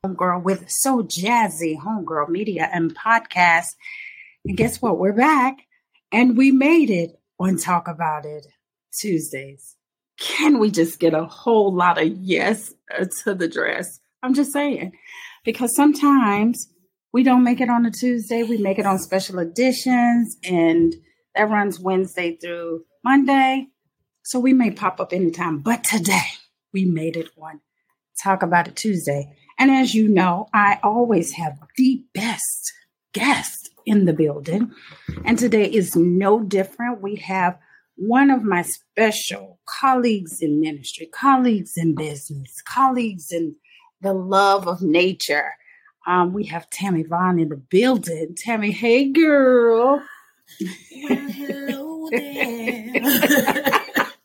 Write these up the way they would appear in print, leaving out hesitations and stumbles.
Homegirl with So Jazzy Homegirl Media and Podcast. And guess what? We're back and we made it on Talk About It Tuesdays. Can we just get a whole lot of yes to the dress? I'm just saying, because sometimes we don't make it on a Tuesday. We make it on special editions, and that runs Wednesday through Monday. So we may pop up anytime. But today we made it on Talk About It Tuesday. And as you know, I always have the best guest in the building. And today is no different. We have one of my special colleagues in ministry, colleagues in business, colleagues in the love of nature. We have Tammy Vaughn in the building. Tammy, hey, girl. Well, hello there.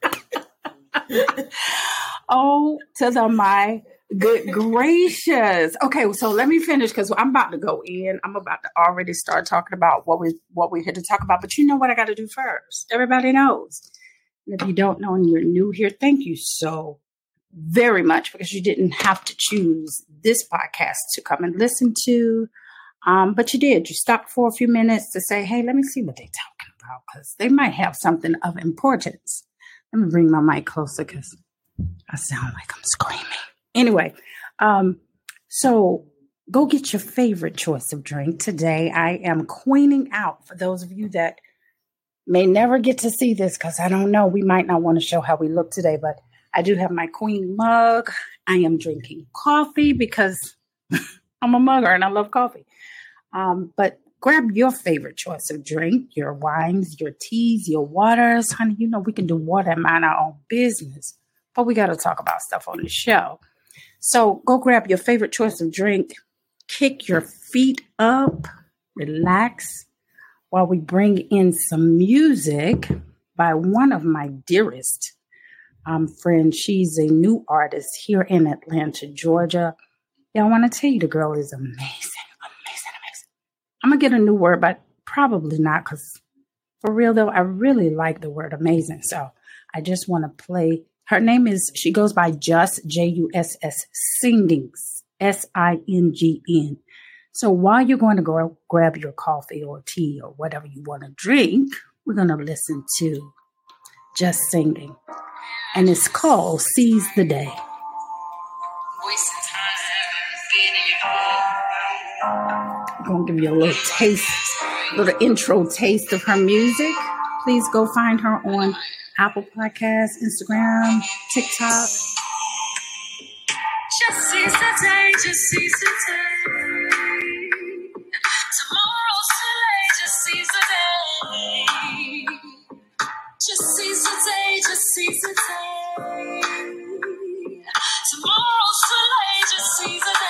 Oh, to the my good gracious. Okay, so let me finish because I'm about to go in. I'm about to already start talking about what we're here to talk about. But you know what I got to do first. Everybody knows. And if you don't know and you're new here, thank you so very much, because you didn't have to choose this podcast to come and listen to. But you did. You stopped for a few minutes to say, hey, let me see what they're talking about, because they might have something of importance. Let me bring my mic closer because I sound like I'm screaming. Anyway, so go get your favorite choice of drink. Today, I am queening out for those of you that may never get to see this, because I don't know, we might not want to show how we look today, but I do have my queen mug. I am drinking coffee because I'm a mugger and I love coffee. But grab your favorite choice of drink, your wines, your teas, your waters. Honey, you know we can do water and mind our own business, but we got to talk about stuff on the show. So go grab your favorite choice of drink, kick your feet up, relax, while we bring in some music by one of my dearest friends. She's a new artist here in Atlanta, Georgia. Yeah, I want to tell you, the girl is amazing, amazing, amazing. I'm going to get a new word, but probably not, because for real, though, I really like the word amazing. So I just want to play. Her name is, she goes by Juss, Juss, Singings, Singn. So while you're going to go grab your coffee or tea or whatever you want to drink, we're going to listen to Just Singing. And it's called Seize the Day. I'm going to give you a little taste, a little intro taste of her music. Please go find her on Apple Podcasts, Instagram, TikTok. Just seize the day, just seize the day. Tomorrow's too late, just seize the day. Just seize the day, just seize the day. Tomorrow's too late, just seize the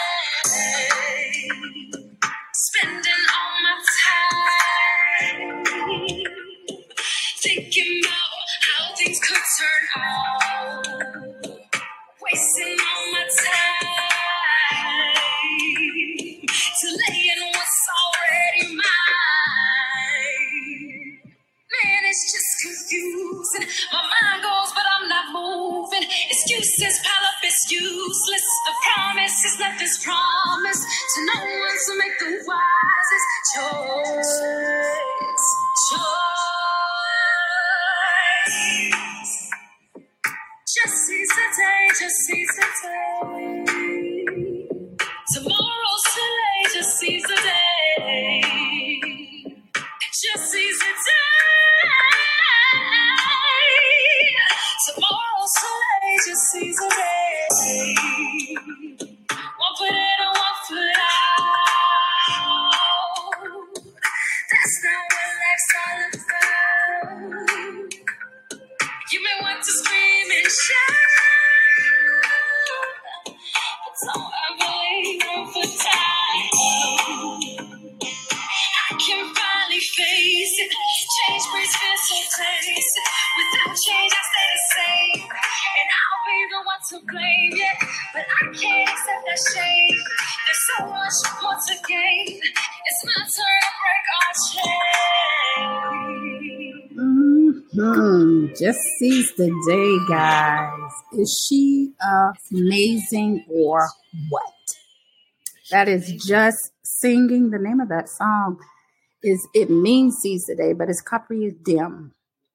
day. Spending all my time thinking about how things could turn out. Wasting all my time delaying what's already mine. Man, it's just confusing. My mind goes, but I'm not moving. Excuses pile up, it's useless. The promise is nothing's promised to no one to make the wisest choice. Just seize the day, just seize the day. Tomorrow's too late, just seize the day. Just seize the day. Tomorrow's too late, just seize the day. One foot in and one foot out. That's not what life's all about. You may want to scream and shout, but don't ever leave room for time. I can finally face it. Change brings fear, so taste it. Without change, I stay the same, and I'll be the one to blame, yeah. But I can't accept that shame. There's so much more to gain. It's my turn to break our chain. Just seize the day, guys. Is she amazing or what? That is just singing. The name of that song is It Means Seize the Day, but it's Capri Dim.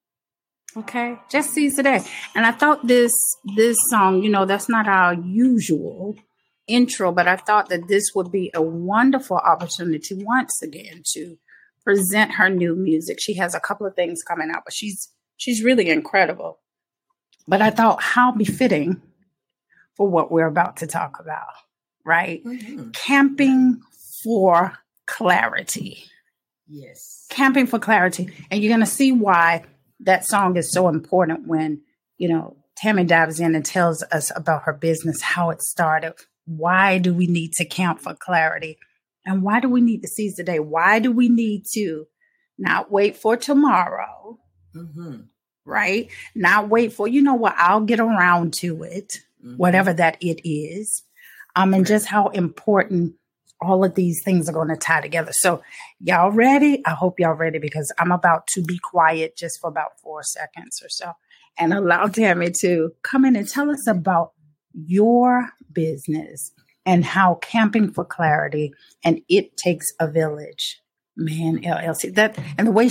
Okay, just seize the day. And I thought this song, that's not our usual intro, but I thought that this would be a wonderful opportunity once again to present her new music. She has a couple of things coming out, but she's really incredible. But I thought how befitting for what we're about to talk about, right? Mm-hmm. Camping for clarity. Yes. Camping for clarity. And you're going to see why that song is so important when, Tammy dives in and tells us about her business, how it started. Why do we need to camp for clarity? And why do we need to seize the day? Why do we need to not wait for tomorrow? Mm-hmm. Right? Not wait for, I'll get around to it, whatever that it is. And just how important all of these things are going to tie together. So y'all ready? I hope y'all ready because I'm about to be quiet just for about 4 seconds or so and allow Tammy to come in and tell us about your business and how Camping for Clarity and It Takes a Village, man, LLC. That and the way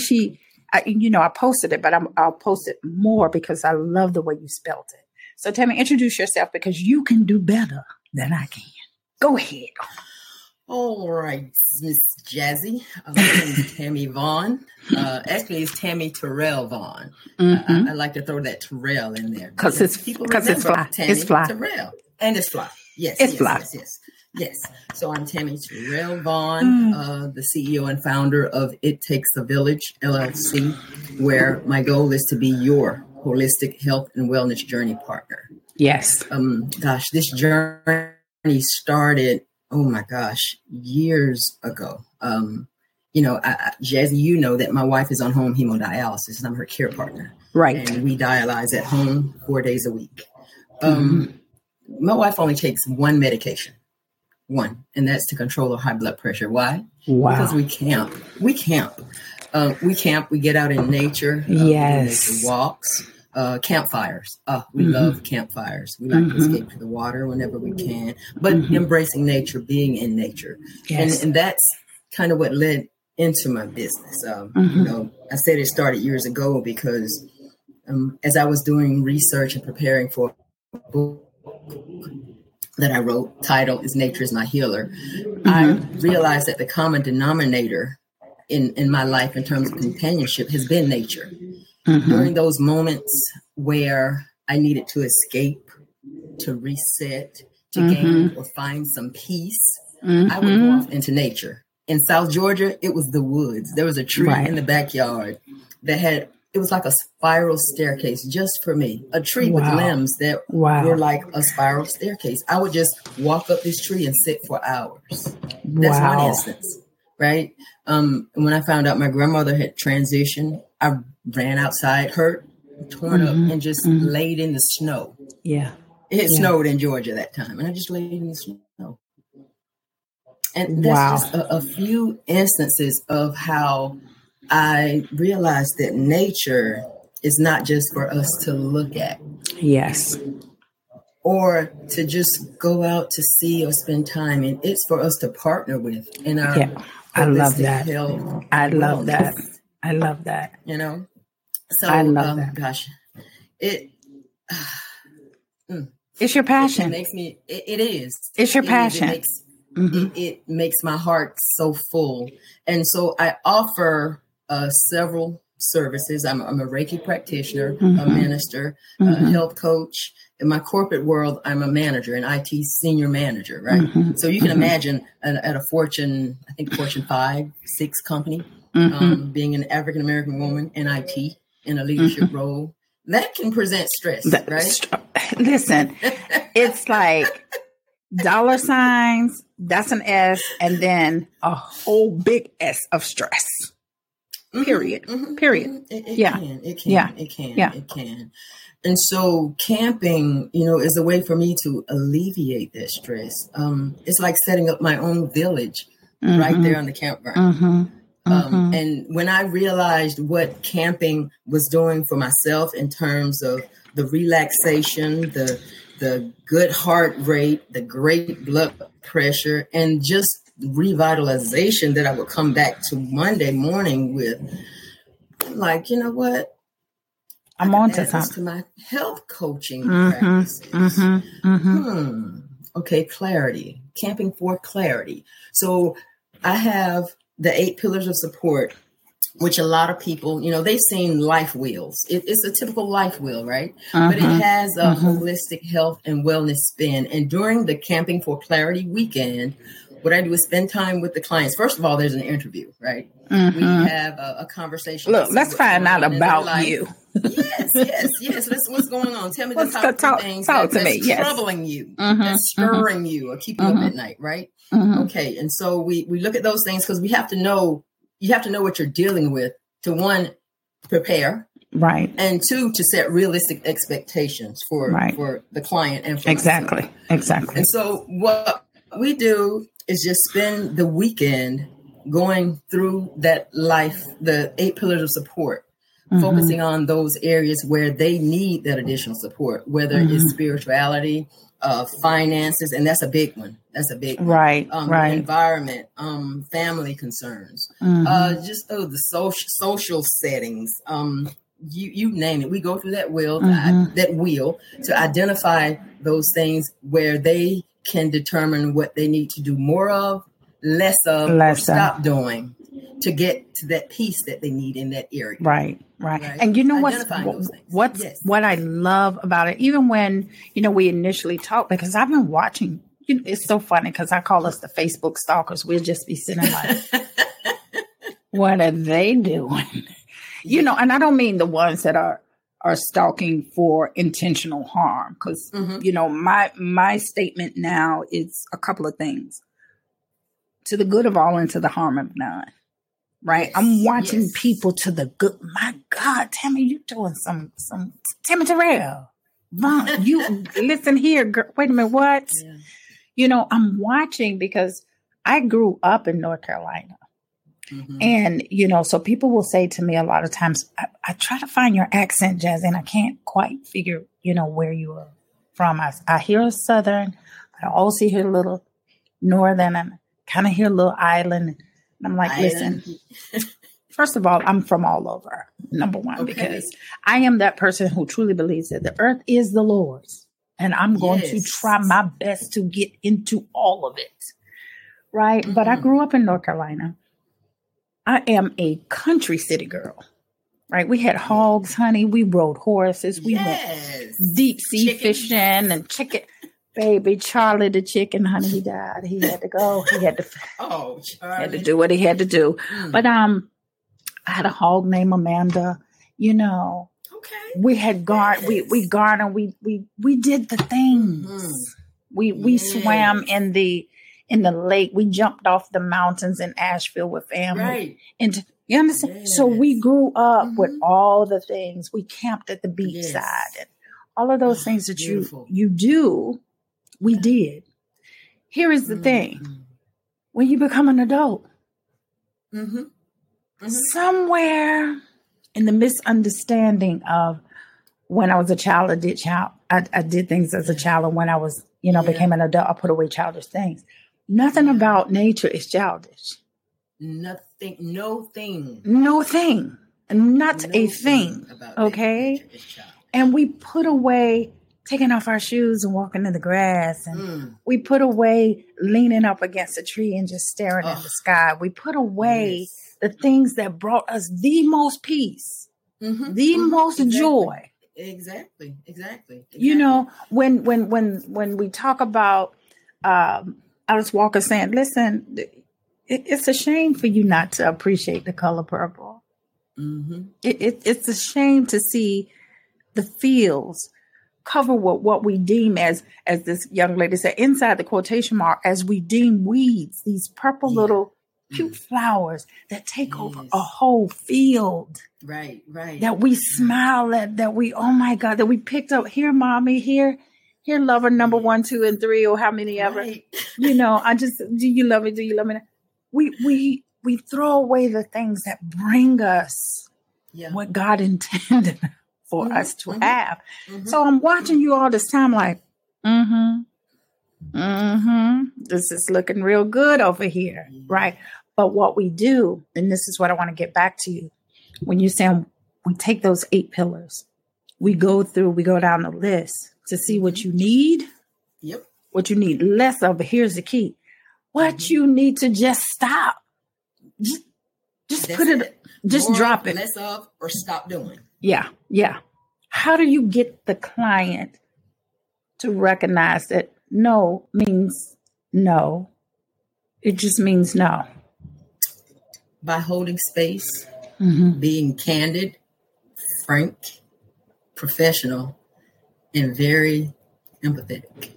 I posted it, but I'll post it more because I love the way you spelled it. So Tammy, introduce yourself because you can do better than I can. Go ahead. All right, Miss Jazzy. My name is Tammy Vaughn. Actually, it's Tammy Terrell Vaughn. I like to throw that Terrell in there because it's fly. Tammy it's fly. Terrell, and it's fly. Yes, it's fly. Yes. So I'm Tammy Terrell Vaughn, the CEO and founder of It Takes a Village LLC, where my goal is to be your holistic health and wellness journey partner. Yes. This journey started. Oh my gosh, years ago. Jazzy, that my wife is on home hemodialysis and I'm her care partner. Right. And we dialyze at home 4 days a week. My wife only takes one medication, and that's to control her high blood pressure. Why? Wow. Because we camp. We get out in nature. Yes. We do nature walks. Campfires. We love campfires. We like to escape to the water whenever we can, but embracing nature, being in nature. Yes. And that's kind of what led into my business. I said it started years ago because as I was doing research and preparing for a book that I wrote, title is Nature is My Healer, I realized that the common denominator in my life in terms of companionship has been nature. During those moments where I needed to escape, to reset, to gain or find some peace, I would go off into nature. In South Georgia, it was the woods. There was a tree in the backyard that it was like a spiral staircase just for me. A tree with limbs that were like a spiral staircase. I would just walk up this tree and sit for hours. That's one instance, right? When I found out my grandmother had transitioned, I ran outside, hurt, torn up, and just laid in the snow. Yeah. It snowed in Georgia that time, and I just laid in the snow. And that's just a few instances of how I realized that nature is not just for us to look at. Yes. Or to just go out to see or spend time in. It's for us to partner with in our I love that. I love that. I love that. So I love that. Gosh, it's your passion. It makes me. It is. It's your passion. It makes my heart so full, and so I offer several services. I'm a Reiki practitioner, a minister, a health coach. In my corporate world, I'm a manager, an IT senior manager. Right. So you can imagine at a Fortune 5, 6 company, being an African American woman in IT. In a leadership role, that can present stress, right? Listen, it's like dollar signs, that's an S, and then a whole big S of stress. Period. Period. It can. And so camping, is a way for me to alleviate that stress. It's like setting up my own village right there on the campground. And when I realized what camping was doing for myself in terms of the relaxation, the the good heart rate, the great blood pressure, and just revitalization that I would come back to Monday morning with. I'm like, you know what? I'm on to something. To my health coaching practices. Okay, clarity. Camping for clarity. So I have the 8 pillars of support, which a lot of people, they've seen life wheels. It's a typical life wheel, right? But it has a holistic health and wellness spin. And during the Camping for Clarity weekend, what I do is spend time with the clients. First of all, there's an interview, right? We have a conversation. Look, let's find out about you. Yes. What's going on? Tell me the top 3 things that's troubling you, that's stirring you, or keeping you up at night, right? Okay, and so we look at those things because we have to know. You have to know what you're dealing with to, 1, prepare, right, and 2, to set realistic expectations for the client and for exactly. And so what we do is just spend the weekend going through that life, the 8 pillars of support, focusing on those areas where they need that additional support, whether it's spirituality, finances, and that's a big one. Right. Environment, family concerns, just the social settings. You name it. We go through that wheel to identify those things where they can determine what they need to do more of, less of, or stop doing to get to that peace that they need in that area. Right. And you know what I love about it, even when, we initially talked, because I've been watching, it's so funny because I call us the Facebook stalkers. We'll just be sitting like, what are they doing? And I don't mean the ones that are stalking for intentional harm. Because, my statement now is a couple of things. To the good of all and to the harm of none. Right? I'm watching people to the good. My God, Tammy, you doing some Tammy Terrell. Vaughn, you listen here. Girl, wait a minute, what? Yeah. I'm watching because I grew up in North Carolina. And, so people will say to me a lot of times, I try to find your accent, Jazzy, and I can't quite figure, where you are from. I hear a Southern. I also hear a little Northern, and kind of hear a little island. And I'm like, listen, first of all, I'm from all over, number one, because I am that person who truly believes that the earth is the Lord's. And I'm going to try my best to get into all of it. Right. But I grew up in North Carolina. I am a country city girl. Right. We had hogs, honey. We rode horses. We went deep sea fishing and chicken. Baby Charlie the chicken, honey, he died. He had to go. He had to do what he had to do. But I had a hog named Amanda. We had we gardened. We did the things. We swam in the lake. We jumped off the mountains in Asheville with family. Right. And you understand? Yes. So we grew up with all the things. We camped at the beachside and all of those things that you do. We did. Here is the thing. When you become an adult, somewhere in the misunderstanding of when I was a child, I did things as a child. And when I was, became an adult, I put away childish things. Nothing about nature is childish. Nothing, no thing. Not a thing. Okay. And we put away taking off our shoes and walking in the grass. And we put away leaning up against a tree and just staring at the sky. We put away the things that brought us the most peace, the most joy. Exactly. When we talk about Alice Walker saying, listen, it's a shame for you not to appreciate the color purple. It's a shame to see the fields cover what we deem as this young lady said, inside the quotation mark, as we deem weeds, these purple little cute flowers that take over a whole field. Right. That we smile at, that we, oh my God, that we picked up. Here, mommy, here lover number 1, 2, and 3, or how many ever. Do you love me? Do you love me? We throw away the things that bring us what God intended for us to have. So I'm watching you all this time like, This is looking real good over here, right? But what we do, and this is what I want to get back to you, when you're saying we take those 8 pillars, we go down the list to see what you need. Yep. What you need less of. But here's the key: what you need to just stop. Just put it. Just More drop it. Less of, or stop doing. Yeah. How do you get the client to recognize that no means no? It just means no. By holding space, being candid, frank, professional, and very empathetic.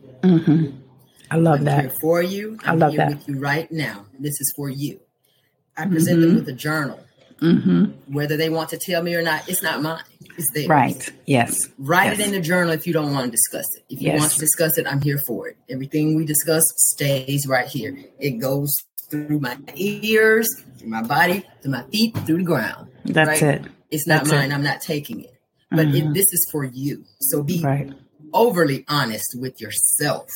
I love I'm that. here for you. I love here that. with you right now. This is for you. I present them with a journal. Whether they want to tell me or not, it's not mine. It's theirs. Right. Yes. Write it in the journal if you don't want to discuss it. If you want to discuss it, I'm here for it. Everything we discuss stays right here. It goes through my ears, through my body, through my feet, through the ground. That's it. It's not mine. I'm not taking it. But this is for you. So be overly honest with yourself.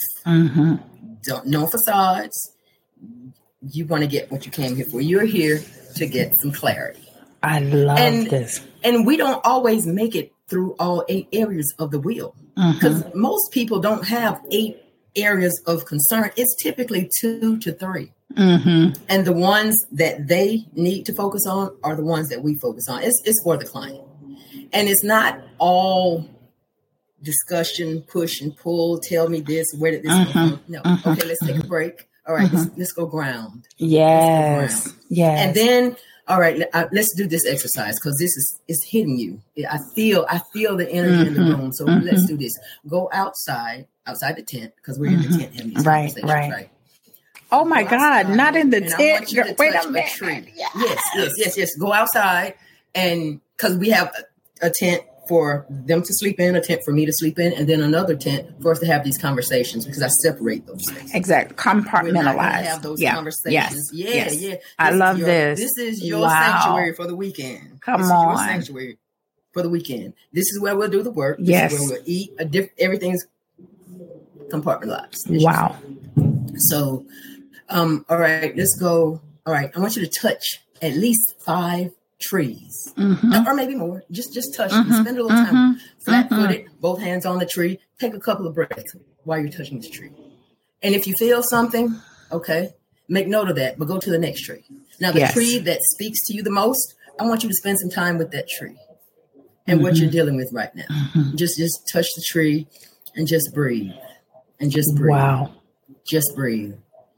No facades. You want to get what you came here for. You're here to get some clarity. I love this. And we don't always make it through all 8 areas of the wheel, because most people don't have 8 areas of concern. It's typically 2 to 3. And the ones that they need to focus on are the ones that we focus on. It's for the client. And it's not all discussion, push and pull. Tell me this. Where did this come from? No. Okay, let's take a break. All right, let's go ground. Yes. And then, all right, let's do this exercise, because it's hitting you. I feel the energy in the room. So let's do this. Go outside the tent, because we're in the tent having these conversations, right? Oh my God, not in the tent. Wait a minute. Tree. Yes. Go outside, and because we have a tent for them to sleep in, a tent for me to sleep in, and then another tent for us to have these conversations, because I separate those things. Exactly. Compartmentalize. Have those conversations. Yes. I love this. This is your sanctuary for the weekend. Come on. Your sanctuary for the weekend. This is where we'll do the work. This is where we'll eat. Everything's compartmentalized. Wow. So, all right, let's go. All right, I want you to touch at least 5 trees, or maybe more. Just touch. Spend a little time flat-footed, both hands on the tree. Take a couple of breaths while you're touching this tree. And if you feel something, okay, make note of that, but go to the next tree. Now, the tree that speaks to you the most, I want you to spend some time with that tree and what you're dealing with right now. Just touch the tree and just breathe. And just breathe. Wow. Just breathe.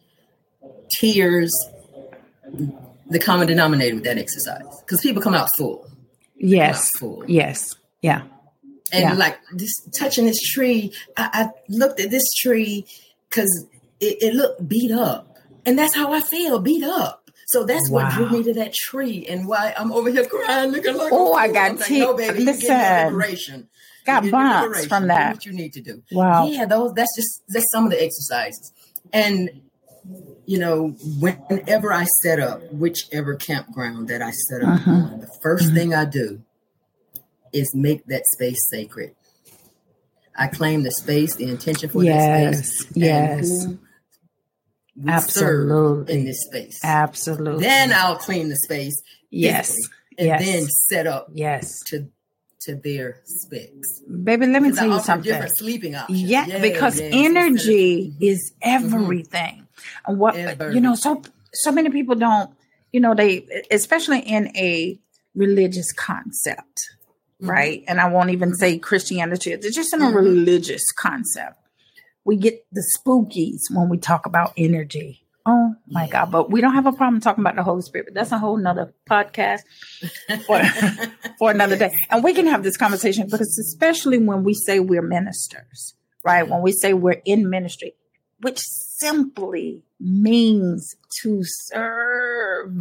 Tears, the common denominator with that exercise, because people come out full. Yes. Yeah. And like this, touching this tree, I looked at this tree because it looked beat up, and that's how I feel, beat up. So that's what drew me to that tree, and why I'm over here crying, looking like I got tears. No, baby, listen, got bumps from that. Do what you need to do. Wow. Yeah, that's some of the exercises. And you know, whenever I set up whichever campground that I set up on, the first thing I do is make that space sacred. I claim the space, the intention for that space. Yes. Absolutely. In this space. Absolutely. Then I'll clean the space. Yes. And then set up to their specs. Baby, let me tell you something. Different sleeping options. Yeah, because energy is everything. And what you know, so many people don't, you know, they, especially in a religious concept, right? And I won't even say Christianity, they're just in a religious concept. We get the spookies when we talk about energy. Oh my God. But we don't have a problem talking about the Holy Spirit. But that's a whole nother podcast for another day. And we can have this conversation, because especially when we say we're ministers, right? When we say we're in ministry, which simply means to serve.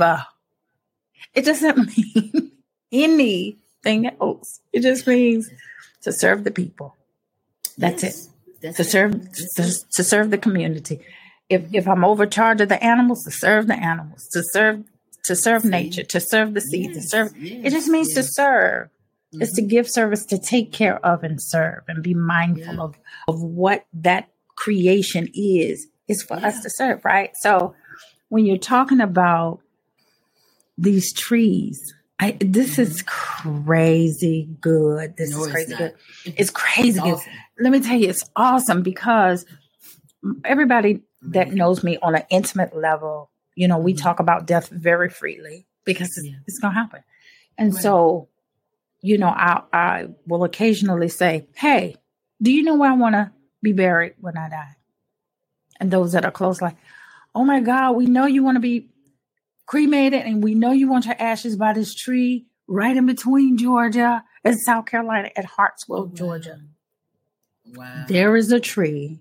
It doesn't mean anything else. It just means to serve the people. That's it. To serve the community. If I'm overcharged of the animals, to serve the animals, to serve nature, to serve the seed, to serve. It just means to serve. It's to give service, to take care of and serve and be mindful of what that creation is for us to serve, right? So when you're talking about these trees, this is crazy good. This is crazy good. It's crazy good. Let me tell you, it's awesome because everybody that knows me on an intimate level, you know, we talk about death very freely because it's going to happen. And so, you know, I will occasionally say, hey, do you know where I want to be buried when I die? And those that are close, like, oh my God, we know you want to be cremated and we know you want your ashes by this tree right in between Georgia and South Carolina at Hartsville, Georgia. Wow. There is a tree.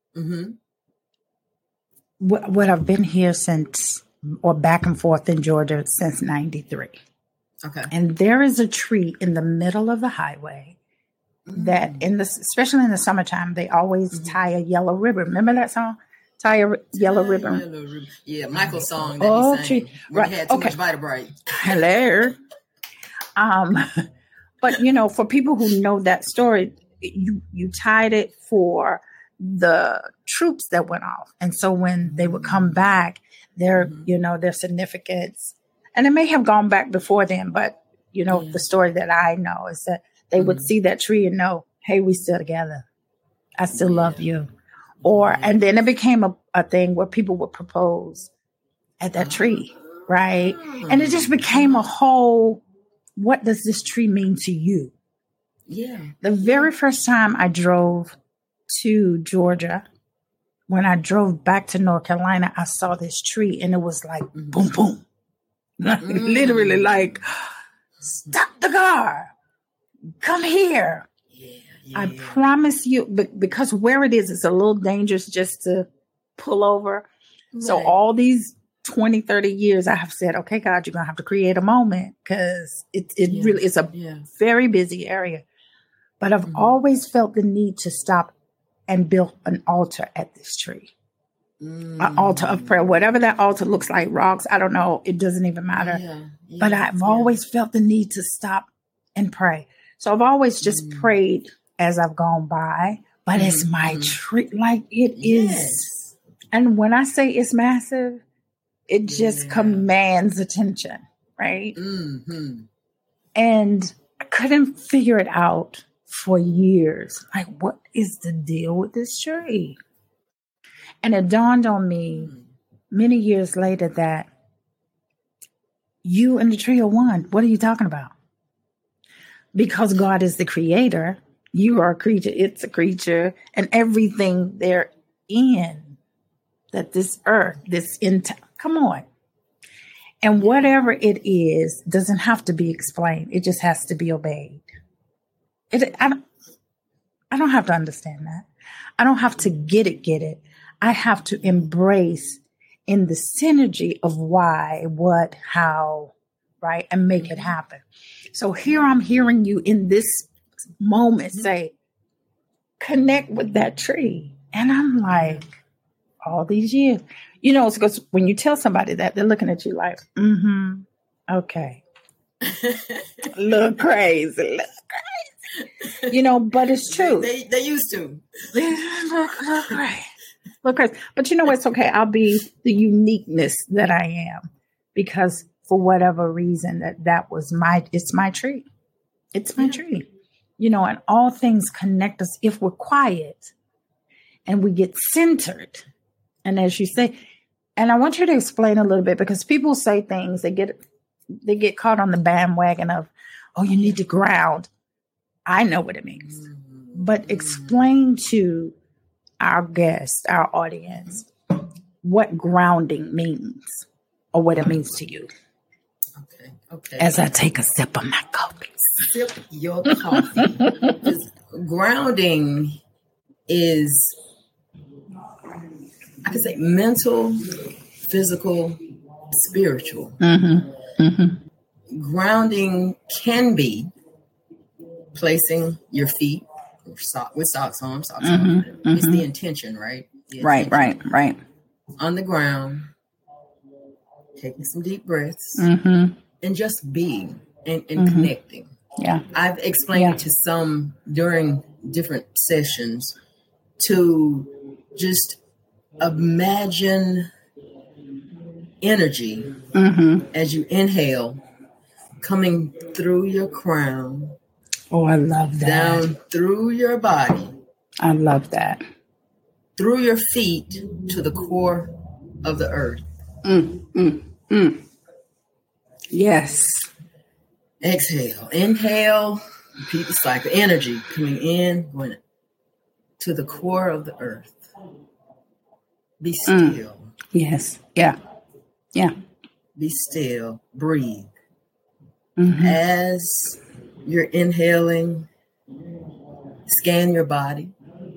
What I've been here since, or back and forth in Georgia since 93. Okay. And there is a tree in the middle of the highway that especially in the summertime, they always tie a yellow ribbon. Remember that song? Tie a yellow ribbon. Yeah, Michael's song that he sang. Right. He had too much Vitabright. Hello. But you know, for people who know that story, you tied it for the troops that went off. And so when they would come back, their significance, and it may have gone back before then, but you know, the story that I know is that they would see that tree and know, hey, we still together. I still love you. And then it became a thing where people would propose at that tree, right? And it just became a whole, what does this tree mean to you? Yeah. The very first time I drove to Georgia, when I drove back to North Carolina, I saw this tree and it was like, boom, boom. Literally like, stop the car. Come here. I promise you, because where it is, it's a little dangerous just to pull over. Right. So all these 20, 30 years, I have said, okay, God, you're going to have to create a moment because it really is a very busy area. But I've always felt the need to stop and build an altar at this tree. An altar of prayer, whatever that altar looks like, rocks, I don't know. It doesn't even matter. But I've always felt the need to stop and pray. So I've always just prayed as I've gone by, but it's my tree, like it is. And when I say it's massive, it just commands attention, right? And I couldn't figure it out for years. Like, what is the deal with this tree? And it dawned on me many years later that you and the tree are one. What are you talking about? Because God is the creator. You are a creature, it's a creature, and everything therein, that this earth, come on. And whatever it is doesn't have to be explained. It just has to be obeyed. I don't have to understand that. I don't have to get it. I have to embrace in the synergy of why, what, how, right? And make it happen. So here I'm hearing you in this moment say, connect with that tree. And I'm like, all these years, you know, it's because when you tell somebody that, they're looking at you like, okay. Look crazy. You know, but it's true. They used to. Look crazy. Look crazy. But you know, it's okay. I'll be the uniqueness that I am because for whatever reason it's my tree. It's my tree. You know, and all things connect us if we're quiet and we get centered. And as you say, and I want you to explain a little bit because people say things, they get caught on the bandwagon of, oh, you need to ground. I know what it means, but explain to our guests, our audience, what grounding means or what it means to you. Okay. As I take a sip of my coffee. Sip your coffee. Grounding is, I could say, mental, physical, spiritual. Grounding can be placing your feet with socks on. It's the intention, right? Right. On the ground, taking some deep breaths, and just being and connecting. Yeah. I've explained to some during different sessions to just imagine energy as you inhale coming through your crown. Oh, I love that. Down through your body. I love that. Through your feet to the core of the earth. Yes. Exhale. Inhale. Repeat the cycle. Energy coming in, going to the core of the earth. Be still. Yes. Yeah. Yeah. Be still. Breathe. As you're inhaling, scan your body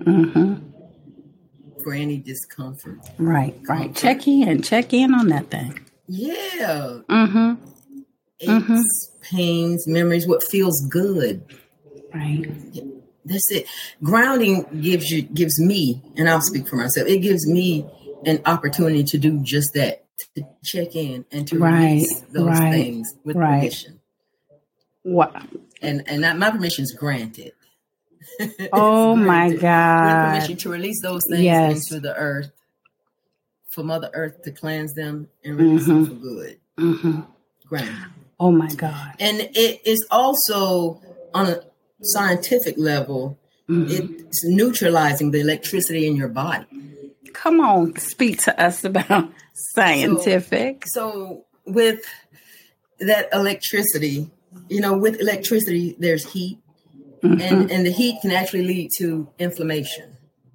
for any discomfort. Right. Check in on that thing. Yeah. Aches, pains, memories, what feels good. Right. That's it. Grounding gives me, and I'll speak for myself, it gives me an opportunity to do just that, to check in and to release those things with permission. What? And that my permission is granted. Oh my God. With permission to release those things into the earth, for Mother Earth to cleanse them and release them for good. Granted. Oh my God. And it is also on a scientific level, it's neutralizing the electricity in your body. Come on, speak to us about scientific. So with that electricity, with electricity, there's heat, and the heat can actually lead to inflammation.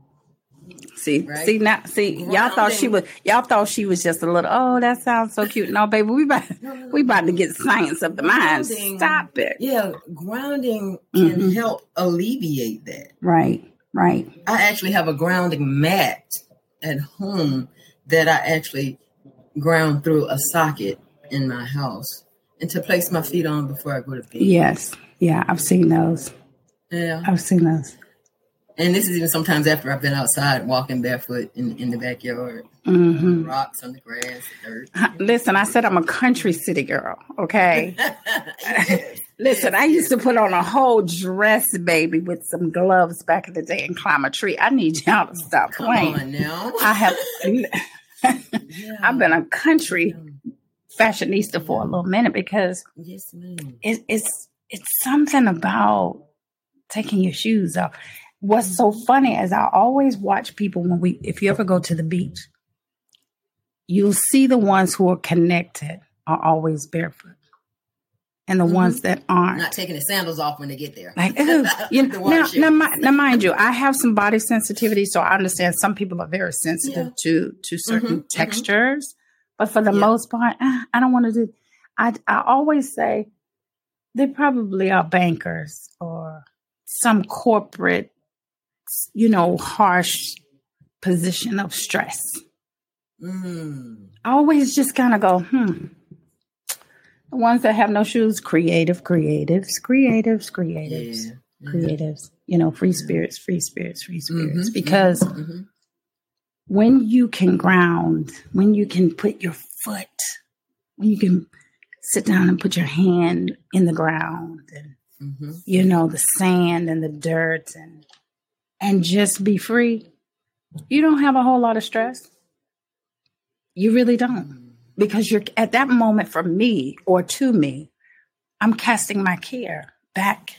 Y'all thought she was just a little, oh, that sounds so cute. No, baby, we about to get science of the mind. Stop it. Yeah, grounding can help alleviate that. Right. I actually have a grounding mat at home that I actually ground through a socket in my house and to place my feet on before I go to bed. Yes. Yeah, I've seen those. Yeah. I've seen those. And this is even sometimes after I've been outside walking barefoot in the backyard. Rocks on the grass, dirt. Listen, I said I'm a country city girl, okay? Listen, I used to put on a whole dress, baby, with some gloves back in the day and climb a tree. I need y'all to stop playing. Come on now. I've been a country fashionista for a little minute because it's something about taking your shoes off. What's so funny is I always watch people if you ever go to the beach, you'll see the ones who are connected are always barefoot. And the ones that aren't. Not taking the sandals off when they get there. Like, now, mind you, I have some body sensitivity, so I understand some people are very sensitive to certain textures. But for the most part, I don't want to do. I always say they probably are bankers or some corporate, harsh position of stress. I always just kind of go, The ones that have no shoes, creatives. Free spirits. Because when you can ground, when you can put your foot, when you can sit down and put your hand in the ground and, the sand and the dirt and just be free, you don't have a whole lot of stress. You really don't. Because you're at that moment for me or to me, I'm casting my care back.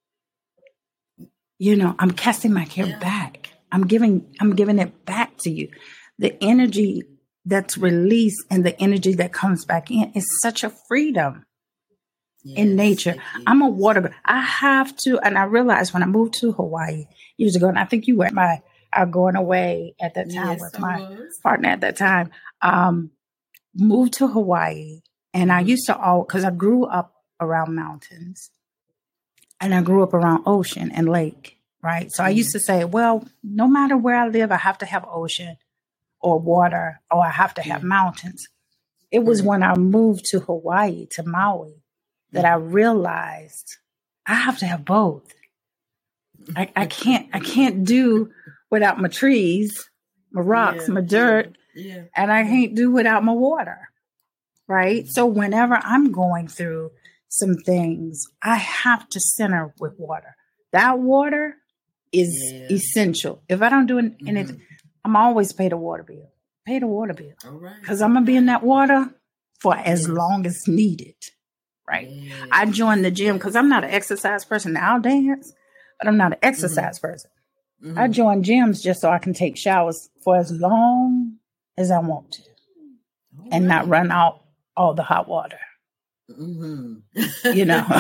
I'm casting my care back. I'm giving it back to you. The energy that's released and the energy that comes back in is such a freedom in nature. I'm a water girl. I have to, and I realized when I moved to Hawaii years ago, and I think you were at our going away at that time with my partner at that time, moved to Hawaii. And I used to because I grew up around mountains and I grew up around ocean and lake, right? So I used to say, well, no matter where I live, I have to have ocean or water, or I have to have mountains. It was when I moved to Hawaii, to Maui, that I realized I have to have both. I can't do without my trees, my rocks, my dirt, and I can't do without my water, right? So whenever I'm going through some things, I have to center with water. That water is essential. If I don't do anything, I'm always pay the water bill. Pay the water bill. All right. Because I'm going to be in that water for as long as needed. Right. Yes. I joined the gym because I'm not an exercise person. Now I'll dance, but I'm not an exercise person. I join gyms just so I can take showers for as long as I want to and not run out all the hot water. You know,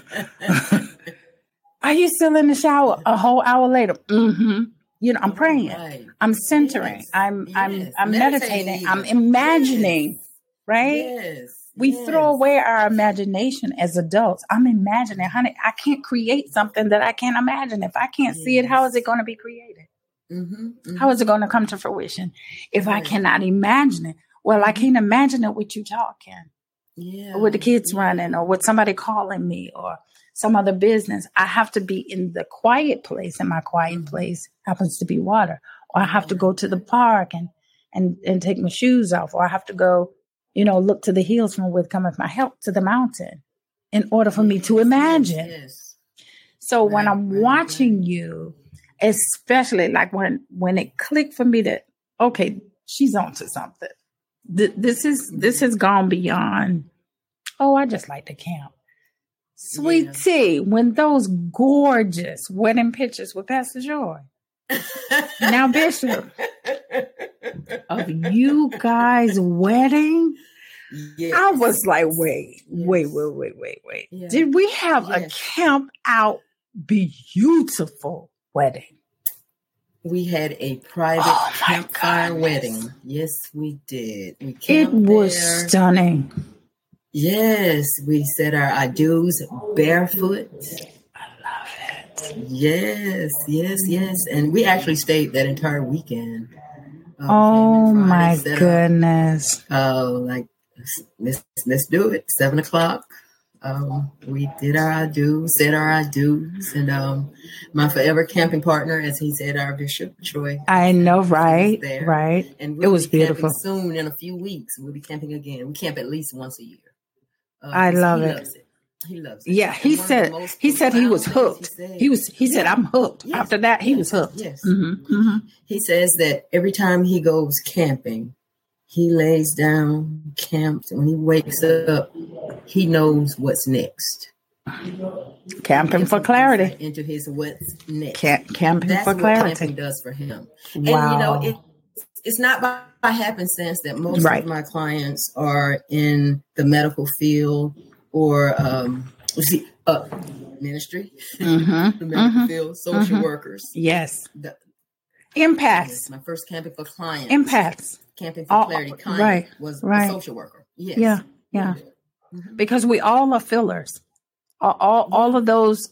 are you still in the shower a whole hour later? You know, I'm praying. Right. I'm centering. I'm meditating. I'm imagining. Right. Yes. We throw away our imagination as adults. I'm imagining, honey, I can't create something that I can't imagine. If I can't see it, how is it going to be created? How is it going to come to fruition if I cannot imagine it? Well, I can't imagine it with you talking, or with the kids running, or with somebody calling me, or some other business. I have to be in the quiet place, and my quiet place happens to be water. Or I have to go to the park and take my shoes off, or I have to go, you know, look to the hills from where cometh my help, to the mountain, in order for me to imagine. So when I'm watching you, especially like when it clicked for me that, okay, she's onto something. This has gone beyond, oh, I just like to camp. Sweet tea, when those gorgeous wedding pictures with Pastor Joy. Now, Bishop, of you guys' wedding, I was like, wait. Yeah. Did we have a camp out beautiful wedding? We had a private campfire wedding. Yes, we did. It was stunning. Yes, we said our I-dos barefoot. I love it. Yes. And we actually stayed that entire weekend. Oh my goodness. Like, let's do it. 7:00. We did our I-dos, said our I-dos, and my forever camping partner, as he said, our Bishop Troy. I know, right? And it was beautiful. Soon, in a few weeks, we'll be camping again. We camp at least once a year. I love it. He loves it. Yeah, he said he was hooked. He said I'm hooked. Yes. After that, he was hooked. Yes. He says that every time he goes camping, he lays down, camps, and when he wakes up, he knows what's next. Camping for clarity. Into his what's next. Camping That's for clarity. Camping does for him. Wow. And it's not by happenstance that most of my clients are in the medical field or ministry, the medical field, social workers. Yes. Empaths. My first camping for clients. Empaths. Camping for clarity client was a social worker. Yes. Yeah. Because we all are fillers. All of those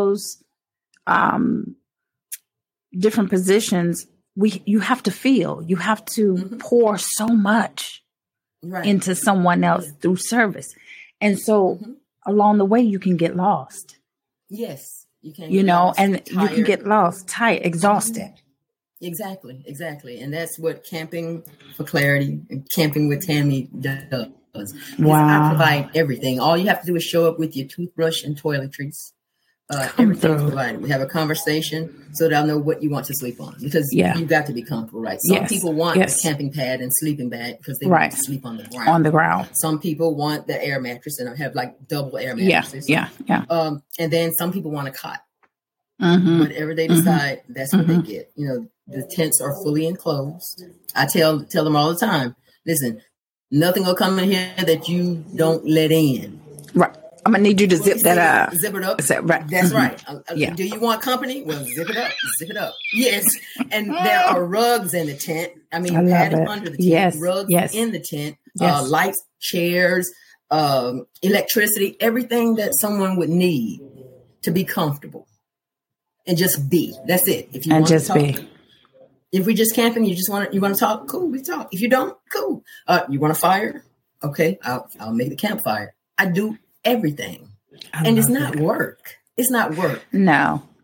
different positions, you have to feel. You have to pour so much into someone else through service. And so along the way, you can get lost. Yes. You can. You know, and tired. You can get lost, tired, exhausted. Exactly. And that's what Camping for Clarity and Camping with Tammy does. Wow. I provide everything. All you have to do is show up with your toothbrush and toiletries. Everything's provided. We have a conversation so that I'll know what you want to sleep on, because you've got to be comfortable, right? Some people want a camping pad and sleeping bag because they want to sleep on the ground. Some people want the air mattress and have like double air mattresses. Yeah. And then some people want a cot. Whatever they decide, that's what they get. You know, the tents are fully enclosed. I tell them all the time, listen, nothing will come in here that you don't let in. Right. I'm going to need you to zip that up. Zip it up. Right. That's right. Do you want company? Well, zip it up. Zip it up. Yes. And there are rugs in the tent. I mean, padded under the tent. Rugs in the tent. Lights, chairs, electricity, everything that someone would need to be comfortable. And just be. That's it. If you want to talk. If we're just camping, you want to talk, cool, we talk. If you don't, cool. You want a fire? Okay, I'll make the campfire. I do everything. And it's not work. It's not work. No.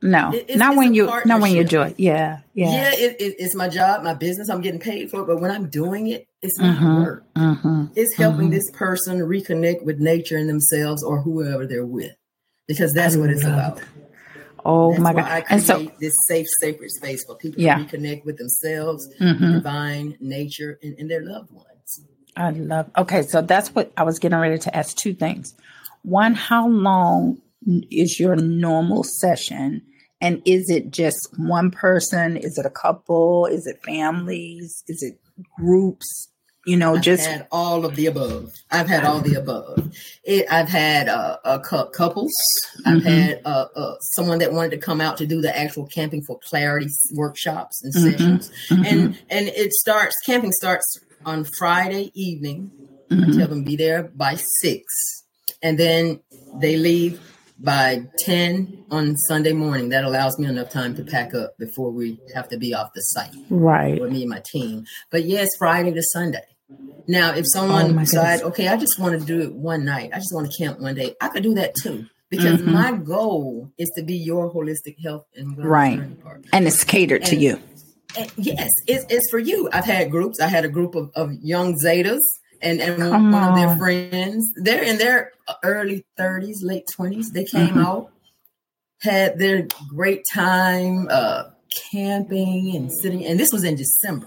not it's when a you do it. Yeah. It's my job, my business. I'm getting paid for it, but when I'm doing it, it's not work. It's helping this person reconnect with nature and themselves or whoever they're with, because that's what it's about. Oh that's my why God! I create And so this safe, sacred space for people to reconnect with themselves, divine, nature, and their loved ones. I love. Okay, so that's what I was getting ready to ask. Two things. One, how long is your normal session? And is it just one person? Is it a couple? Is it families? Is it groups? I've had all of the above. I've had all the above. I've had couples. I've had someone that wanted to come out to do the actual Camping for Clarity workshops and sessions. And camping starts on Friday evening. I tell them be there by 6, and then they leave by 10 on Sunday morning. That allows me enough time to pack up before we have to be off the site. Right. With me and my team. But yes, Friday to Sunday. Now, if someone decides, okay, I just want to do it one night, I just want to camp one day, I could do that too. Because my goal is to be your holistic health and wellness journey partner. And it's catered to you. Yes, it's for you. I've had groups. I had a group of young Zetas and one of their friends. They're in their early 30s, late 20s. They came out, had their great time camping and sitting. And this was in December.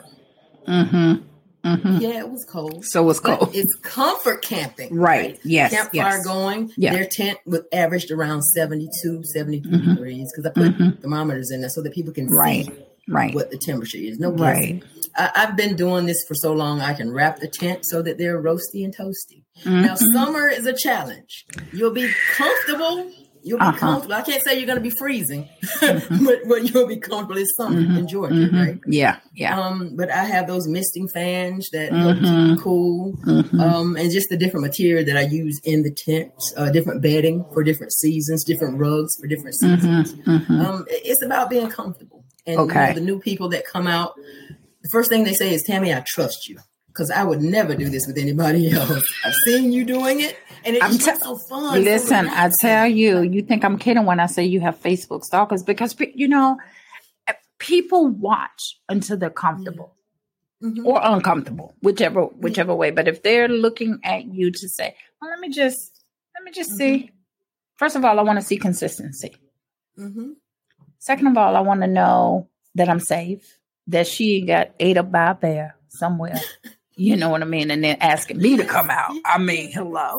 Yeah, it was cold. So it was cold. But it's comfort camping. Right. Yes. Campfire going. Yeah. Their tent was averaged around 72, 73 degrees, because I put thermometers in there so that people can see what the temperature is. No guessing. I've been doing this for so long, I can wrap the tent so that they're roasty and toasty. Now, summer is a challenge. You'll be comfortable. You'll be comfortable. I can't say you're going to be freezing, but you'll be comfortable. It's summer in Georgia, right? Yeah. But I have those misting fans that help keep you cool, and just the different material that I use in the tent, different bedding for different seasons, different rugs for different seasons. It's about being comfortable. And the new people that come out, the first thing they say is, "Tammy, I trust you." Because I would never do this with anybody else. I've seen you doing it, and it's so fun. Listen, I tell you, you think I'm kidding when I say you have Facebook stalkers, because, people watch until they're comfortable or uncomfortable, whichever way. But if they're looking at you to say, well, let me just see. First of all, I want to see consistency. Second of all, I want to know that I'm safe, that she got ate up by a bear somewhere. You know what I mean? And then asking me to come out. I mean, hello.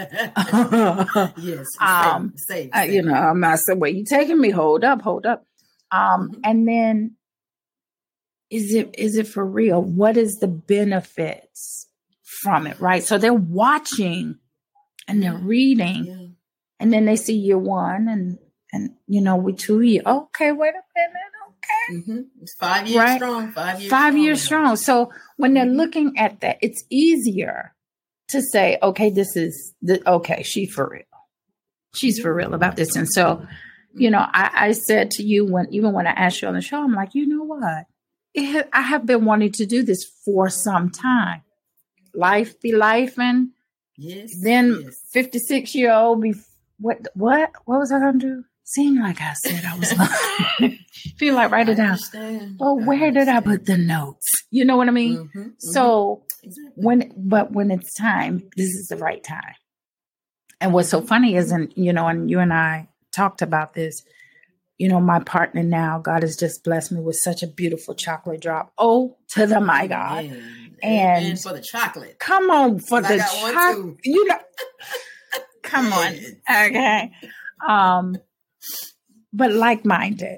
Yes. Safe. I'm not saying, where you taking me? Hold up. And then is it for real? What is the benefits from it? Right. So they're watching and they're reading, and then they see year 1 and we 2 years. Okay, wait a minute. It's 5 years strong. 5 years strong. So when they're looking at that, it's easier to say, okay, she's for real. She's for real about this. And so, I said to you when I asked you on the show, I'm like, you know what? I have been wanting to do this for some time. Life be life, and then 56-year-old. What was I going to do? Seemed like I said I was going feel like write it down. Well, where did I put the notes? You know what I mean? So when it's time, this is the right time. And what's so funny is, and you and I talked about this, my partner now, God has just blessed me with such a beautiful chocolate drop. Oh, to the my God. And for the chocolate. Come on, for the chocolate. Come on. Okay. But like-minded,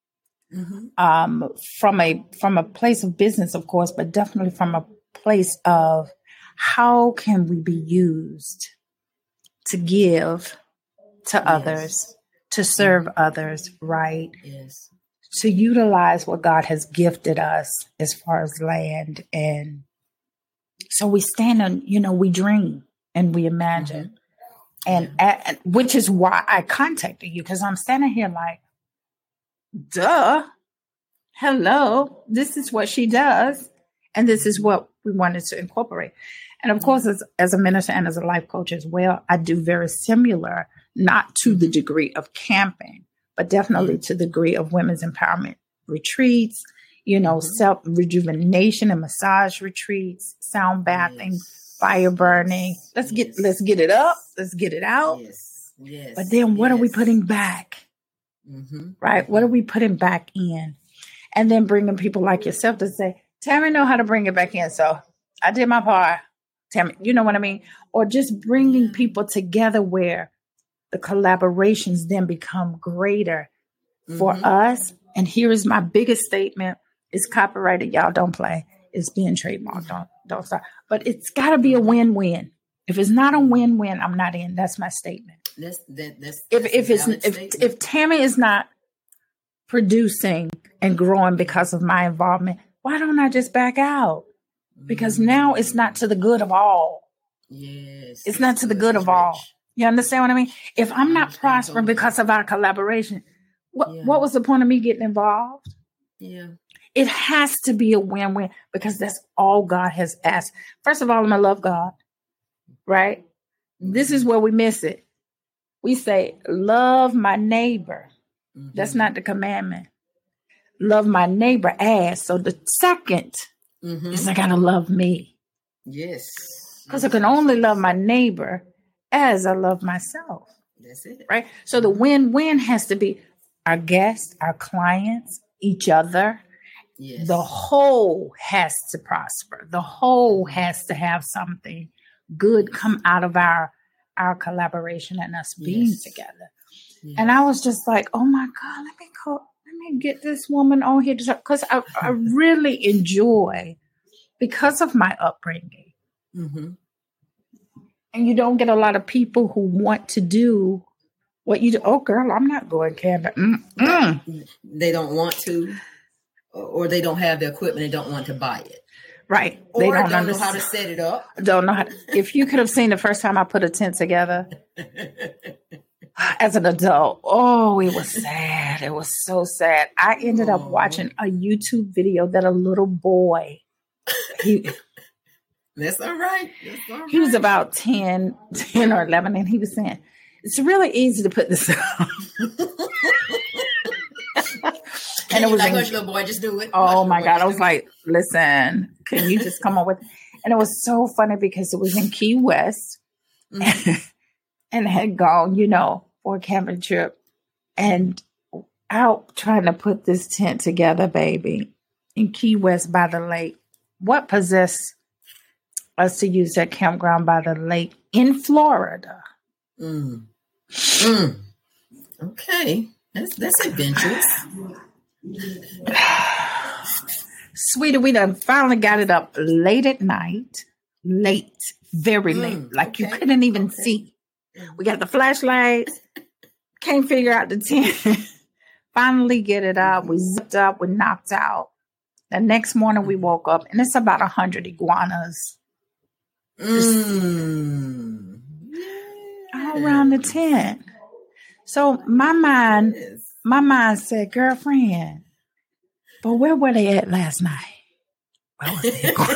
from a place of business, of course, but definitely from a place of how can we be used to give to others, to serve others, right? Yes. To utilize what God has gifted us as far as land. And so we stand on, we dream and we imagine. And which is why I contacted you, because I'm standing here like, duh, hello, this is what she does. And this is what we wanted to incorporate. And of course, as a minister and as a life coach as well, I do very similar, not to the degree of camping, but definitely to the degree of women's empowerment retreats, you know, self-rejuvenation and massage retreats, sound bathing, fire burning. Let's get it up. Let's get it out. Yes. But then what are we putting back? Right? What are we putting back in? And then bringing people like yourself to say, Tammy know how to bring it back in. So I did my part. Tammy, you know what I mean? Or just bringing people together where the collaborations then become greater for us. And here is my biggest statement. It's copyrighted. Y'all don't play. It's being trademarked. Don't start. But it's got to be a win-win. If it's not a win-win, I'm not in. That's my statement. If Tammy is not producing and growing because of my involvement, why don't I just back out? Because now it's not to the good of all. Yes. It's not to the good of all. You understand what I mean? If I'm not prospering because of our collaboration, what was the point of me getting involved? Yeah. It has to be a win-win because that's all God has asked. First of all, I'm going to love God, right? This is where we miss it. We say, love my neighbor. That's not the commandment. Love my neighbor as. So the second is I got to love me. Yes. Because I can only love my neighbor as I love myself. That's it. Right? So the win-win has to be our guests, our clients, each other. Yes. The whole has to prosper. The whole has to have something good come out of our collaboration and us being together. Yes. And I was just like, oh my God, let me get this woman on here because I really enjoy because of my upbringing. And you don't get a lot of people who want to do what you do. Oh, girl, I'm not going camping. They don't want to, or they don't have the equipment and don't want to buy it. Right. Or they don't know how to set it up. Don't know how to. If you could have seen the first time I put a tent together as an adult, oh, it was sad. It was so sad. I ended up watching a YouTube video that a little boy, That's all right. He was about 10 or 11, and he was saying, it's really easy to put this up. And it was like, little boy, just do it. Oh my God. I was like, listen, can you just come up with it? And it was so funny because it was in Key West and had gone, for a camping trip and out trying to put this tent together, baby, in Key West by the lake. What possessed us to use that campground by the lake in Florida? Okay. That's adventurous. Sweetie, we done finally got it up late at night. Very late. Like you couldn't even see. We got the flashlights. Can't figure out the tent. Finally get it up. We zipped up. We knocked out. The next morning we woke up and it's about 100 iguanas. All around the tent. So my mind said, girlfriend, but where were they at last night? Where was the iguana?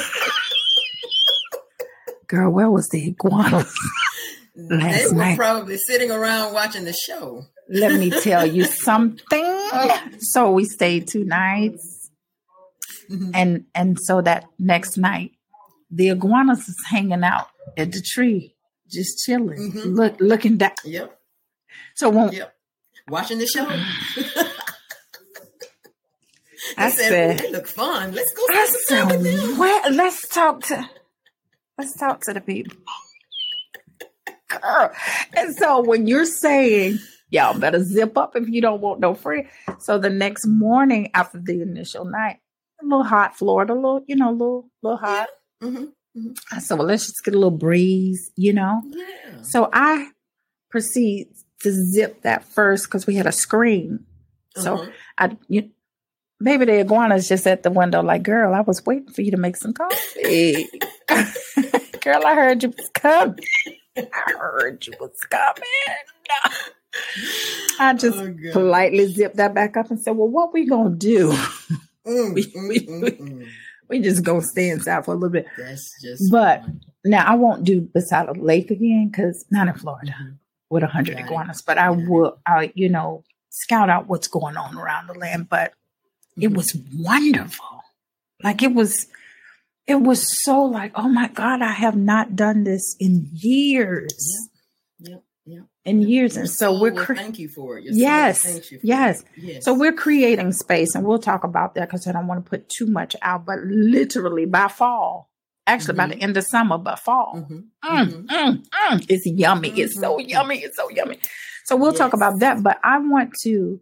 Girl, where was the iguanas last night? They were probably sitting around watching the show. Let me tell you something. So we stayed 2 nights. And so that next night, the iguanas is hanging out at the tree, just chilling, looking down. Yep. So watching the show. I said, "They look fun. Let's go." Let's talk to the people, girl. And so when you're saying, y'all better zip up if you don't want no friend. So the next morning after the initial night, a little hot, Florida, a little hot. I said, well, let's just get a little breeze, Yeah. So I proceed to zip that first because we had a screen. So maybe the iguana's just at the window like, girl, I was waiting for you to make some coffee. Girl, I heard you was coming. I just politely zipped that back up and said, well, what we going to do? We just going to stay inside for a little bit. But now I won't do beside a lake again because not in Florida with 100 iguanas. But I will, scout out what's going on around the land, but it was wonderful. Like it was so like, oh my God, I have not done this in years. Yep. In years. And so thank you for it. Yes. So we're creating space, and we'll talk about that because I don't want to put too much out, but literally by fall, actually by the end of summer, but fall. It's yummy. It's so yummy. It's so yummy. So we'll talk about that, but I want to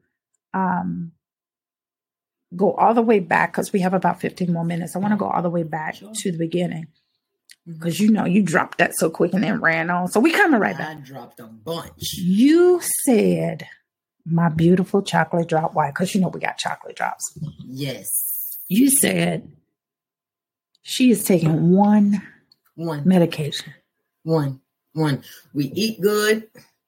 go all the way back because we have about 15 more minutes. I want to go all the way back to the beginning because you dropped that so quick and then ran on. So we coming right back. I dropped a bunch. You said my beautiful chocolate drop. Why? Because we got chocolate drops. Yes. You said she is taking one medication. One. We eat good.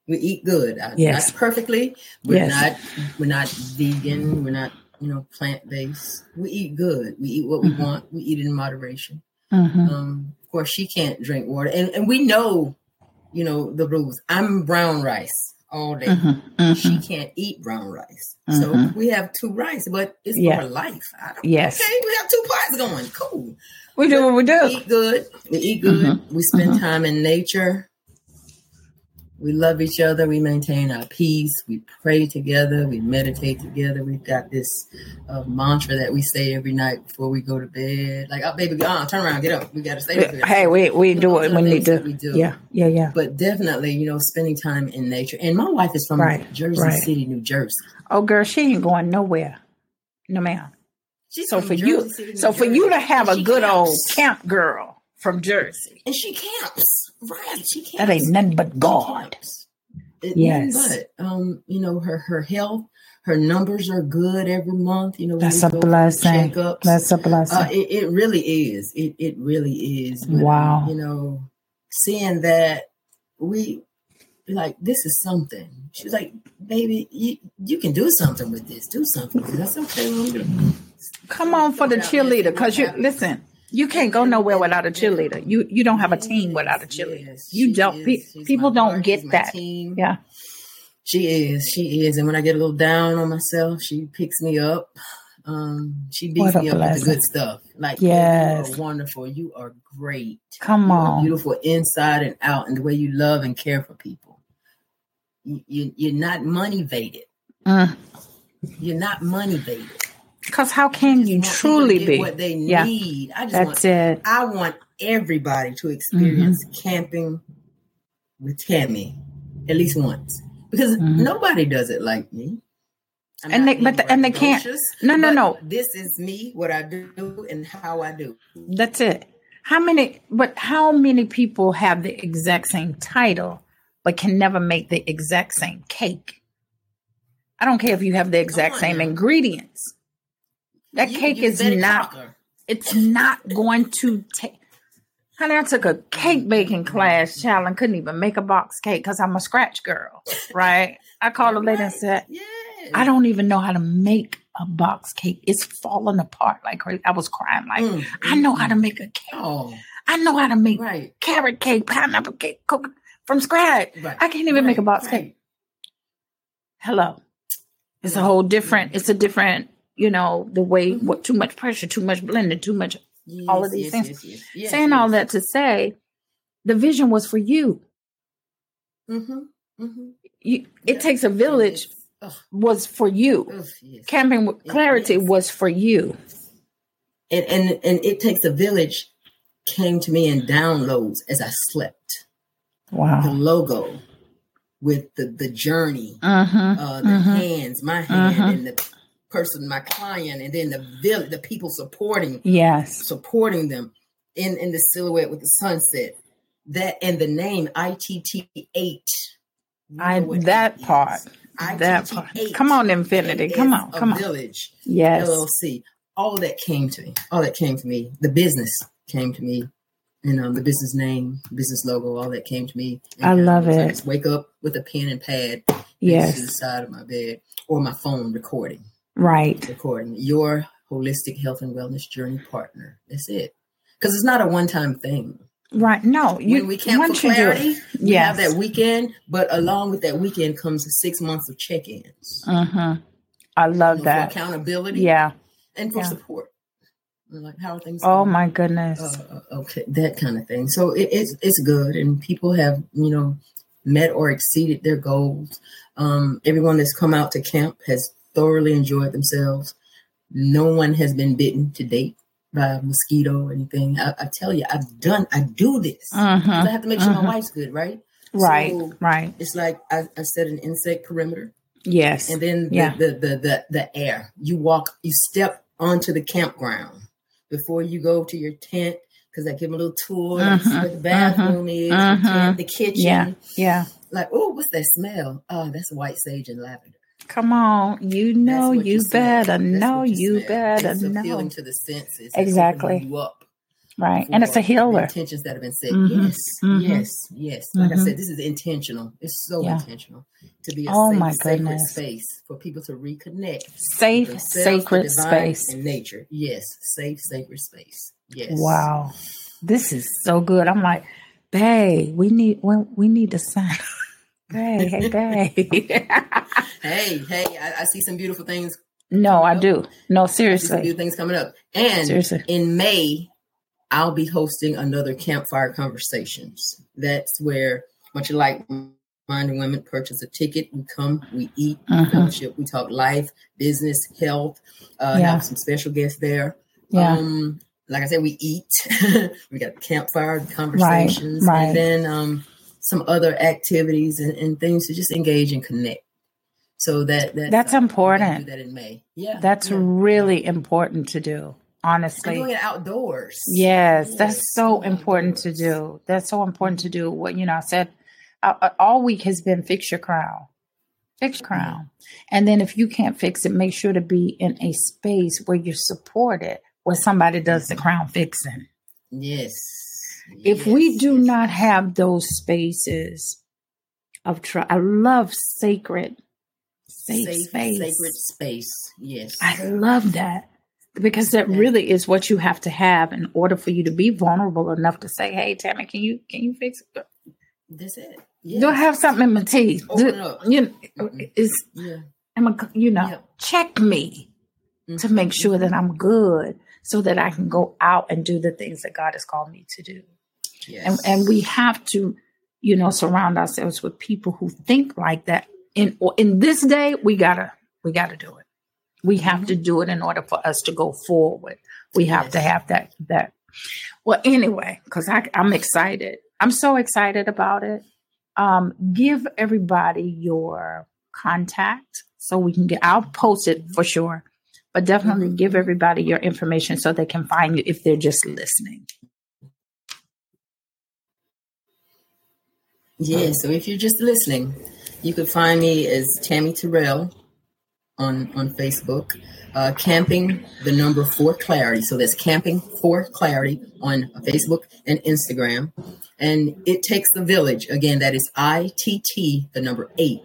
Yes. Not perfectly. We're not vegan. We're not, plant-based. We eat good. We eat what we want. We eat it in moderation. Of course, she can't drink water. And we know, the rules. I'm brown rice all day. She can't eat brown rice. So we have 2 rice, but it's for life. Yes. Okay, we have 2 pots going. Cool. We do what we do. We eat good. We spend time in nature. We love each other. We maintain our peace. We pray together. We meditate together. We've got this mantra that we say every night before we go to bed. Like, oh, baby, turn around, get up. We got to stay up here. Hey, we do what we need to. We do. Yeah. But definitely, spending time in nature. And my wife is from Jersey City, New Jersey. Oh, girl, she ain't going nowhere. No, ma'am. So for you to have a good old camp girl from Jersey. And she camps. Right. She camps. That ain't nothing but God. Yes. But, her health, her numbers are good every month. That's a blessing. That's a blessing. It really is. It really is. But, wow. Seeing that we like, this is something. She's like, baby, you can do something with this. Do something. That's okay. Come on for the cheerleader. Because listen. You can't go nowhere without a cheerleader. You don't have a team without a cheerleader. Yes, you don't. People don't get that. Team. Yeah, she is. And when I get a little down on myself, she picks me up. She beats me up with the good stuff. Like, yes, you are wonderful. You are great. Come on, beautiful inside and out, and the way you love and care for people. You're not money-baited. You're not money-baited. Because how can you truly be what they need? I want everybody to experience camping with Tammy at least once, because nobody does it like me. They can't. No. This is me, what I do, and how I do. That's it. How many people have the exact same title but can never make the exact same cake? I don't care if you have the exact same ingredients. That cake is not, it's not going to take. Honey, I took a cake baking class, child, and couldn't even make a box cake because I'm a scratch girl, right? I called a lady and said, I don't even know how to make a box cake. It's falling apart like crazy. I was crying like, I know how to make a cake. I know how to make carrot cake, pineapple cake, from scratch. I can't even make a box cake. Hello. It's a whole different, the way, too much pressure, too much blending, too much, all of these things. Saying all that to say, the vision was for you. It takes a village was for you. Camping with Clarity was for you. And it takes a village came to me in downloads as I slept. Wow. The logo with the journey, the hands, my hand, and the person, my client, and then the people supporting them in the silhouette with the sunset, that and the name ITT8. That part. Come on, Infinity. Come on. Village. Yes. LLC. All that came to me. The business came to me. The business name, business logo, all that came to me. I love it. I just wake up with a pen and pad to the side of my bed or my phone recording. Right. Recording. Your holistic health and wellness journey partner. That's it. Because it's not a one-time thing. Right. No, When we camp for once you do clarity, it, we have yes. that weekend, but along with that weekend comes 6 months of check-ins. I love For that. accountability, Yeah. and for Yeah. support. Like, how are things Oh going? my goodness. Okay, that kind of thing. So it's good, and people have met or exceeded their goals. Everyone that's come out to camp has thoroughly enjoyed themselves. No one has been bitten to date by a mosquito or anything. I tell you, I do this because I have to make sure my wife's good, right? Right. So Right. it's like I set an insect perimeter. Yes. And then Yeah. the air. You step onto the campground before you go to your tent, because I give them a little tour. That's where the bathroom is, the tent, the kitchen. Yeah. Yeah. Like, oh, what's that smell? Oh, that's white sage and lavender. Come on. You know, That's what you better smell. That's know, what you smell. better It's know. appealing to the senses. It's Exactly. opening you up. Right. And it's a The healer. intentions that have been set. Mhm. Yes. Like I said, this is intentional. It's so Yeah. intentional to be a Oh safe, my sacred goodness. space for people to reconnect. Safe, Themselves, sacred the divine, space. and nature. Yes, safe, sacred space. Yes. Wow. This is so good. I'm like, babe, we need to sign. Babe, hey, babe. Hey, I see some beautiful things. No, I up. do. No, I see some seriously. beautiful things coming up. And Seriously. in May, I'll be hosting another Campfire Conversations. That's where, much like minded women purchase a ticket, we come, we eat, fellowship, we talk life, business, health, have some special guests there. Yeah. Like I said, we eat. We got campfire conversations, Right. and then some other activities and things to just engage and connect. So that's important. Do that in May. Yeah, That's really important to do. Honestly, and doing it outdoors. Yes, that's so important to do. That's so important to do. What I said all week has been fix your crown. Fix your crown. And then if you can't fix it, make sure to be in a space where you're supported, where somebody does the crown fixing. Yes. If we do not have those spaces of trust, I love sacred, safe space. Sacred space. Yes. I love that. Because that really is what you have to have in order for you to be vulnerable enough to say, "Hey, Tammy, can you fix it?" That's it. Yes. Do I have something in my teeth? Open up. Check me to make sure that I'm good, so that I can go out and do the things that God has called me to do. Yes. And we have to, surround ourselves with people who think like that. In this day, we gotta do it. We have to do it in order for us to go forward. We have to have that. Well, anyway, because I'm excited. I'm so excited about it. Give everybody your contact so we can I'll post it for sure, but definitely give everybody your information so they can find you if they're just listening. Yeah, so if you're just listening, you can find me as Tammy Terrell on Facebook, Camping the number 4 Clarity. So that's Camping for Clarity on Facebook and Instagram. And it takes the village. Again, that is ITT, the number 8,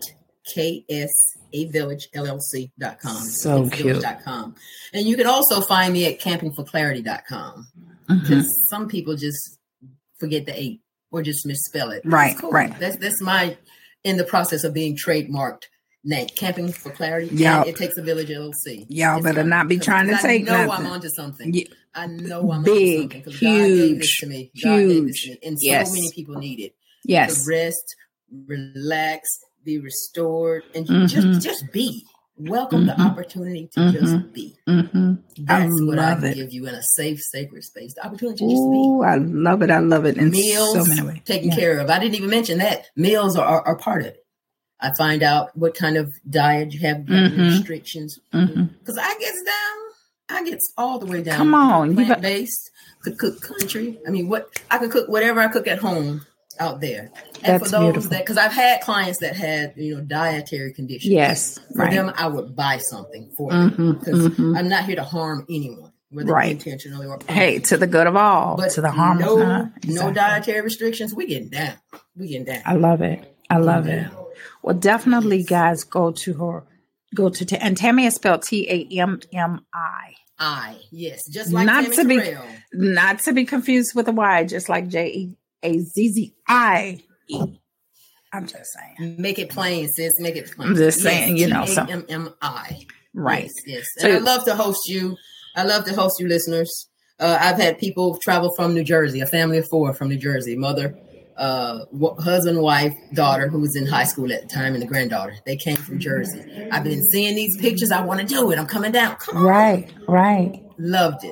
KSA LLC.com. So cute. And you can also find me at campingforclarity.com. Because some people just forget the 8 or just misspell it. Right, cool. right. That's my, in the process of being trademarked name, Camping for Clarity. Yeah, it takes a village LLC. Y'all better not be trying to take nothing. I know I'm onto something. Yeah. I know I'm big, onto something. God gave this to me. God gave this to me. And so many people need it. Yes. To rest, relax, be restored, and just be. Welcome the opportunity to just be. That's what I can give you in a safe, sacred space. The opportunity to just be. I love it. I love it. In meals so many ways. Taken care of. I didn't even mention that. Meals are part of it. I find out what kind of diet you have, restrictions. Because I gets all the way down. Come on. Plant-based, could cook country. I mean, I could cook whatever I cook at home out there. And that's for those beautiful. because I've had clients that had, dietary conditions. Yes. For them, I would buy something for them. Because I'm not here to harm anyone. Whether intentionally or to the good of all. But to the harm of none. No dietary restrictions. We getting down. I love it. I love it. Well, definitely, guys, go to and Tammy is spelled TAMMI. I. Yes, just like Not Tammy to be Terrell. not to be confused with a Y, just like Jeazzii. I'm just saying. Make it plain, sis. Make it plain. I'm just saying, you know, so Tammi. right. Yes. So And I love to host you. I love to host you, listeners. I've had people travel from New Jersey, a family of 4 from New Jersey, mother, husband, wife, daughter, who was in high school at the time, and the granddaughter. They came from Jersey. I've been seeing these pictures. I want to do it. I'm coming down. Come on. Right. Loved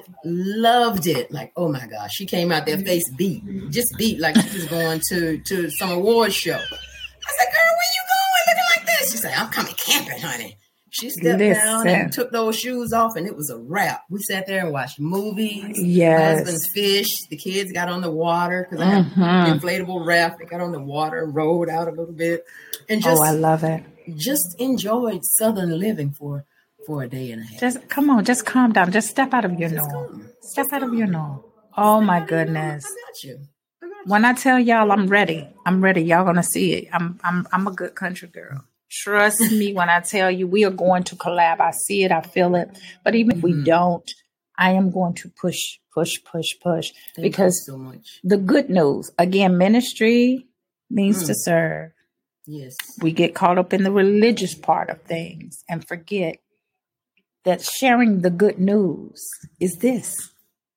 it. Like, oh my gosh, she came out there face beat, just beat like she was going to some award show. I said, girl, where you going looking like this? She said, I'm coming camping, honey. She stepped down and took those shoes off, and it was a wrap. We sat there and watched movies. Yes. My husband's fished. The kids got on the water because I had an inflatable raft. They got on the water and rode out a little bit. And just, I love it. Just enjoyed Southern living for a day and a half. Just come on, just calm down. Just step out of your norm. Step out of your norm. Oh my goodness. I got you. When I tell y'all I'm ready. Y'all gonna see it. I'm a good country girl. Trust me when I tell you we are going to collab. I see it, I feel it. But even if we don't, I am going to push. Thank because you so much. the good news, again, ministry means to serve. Yes. We get caught up in the religious part of things and forget that sharing the good news is this.